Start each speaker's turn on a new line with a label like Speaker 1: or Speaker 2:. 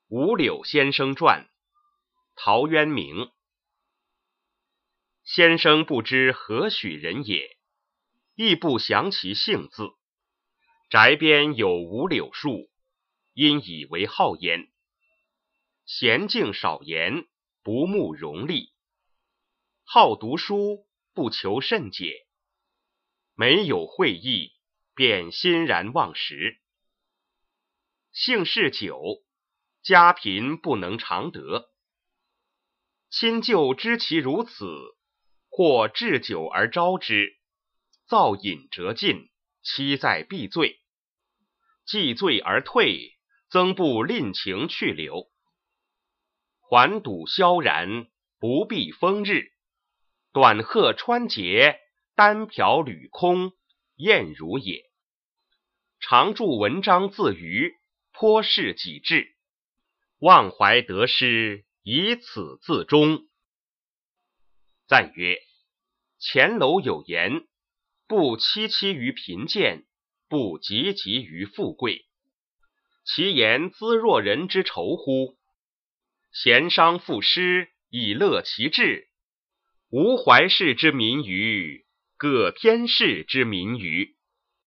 Speaker 1: 五柳先生传，陶渊明。先生不知何许人也，亦不详其姓字。宅边有五柳树，因以为号焉。娴静少言，不慕荣利。好读书，不求甚解。没有会意，便欣然忘食。性嗜酒，家贫不能常得。亲旧知其如此，或置酒而招之，造饮辄尽，期在必醉。既醉而退，曾不吝情去留。环堵萧然，不避风日。短鹤穿节，单瓢履空，晏如也。常著文章自娱，颇是己志。忘怀得失，以此自终。赞曰：前楼有言，不戚戚于贫贱，不汲汲于富贵。其言兹若人之仇乎？贤商赋诗，以乐其志。无怀氏之民于，葛偏氏之民于。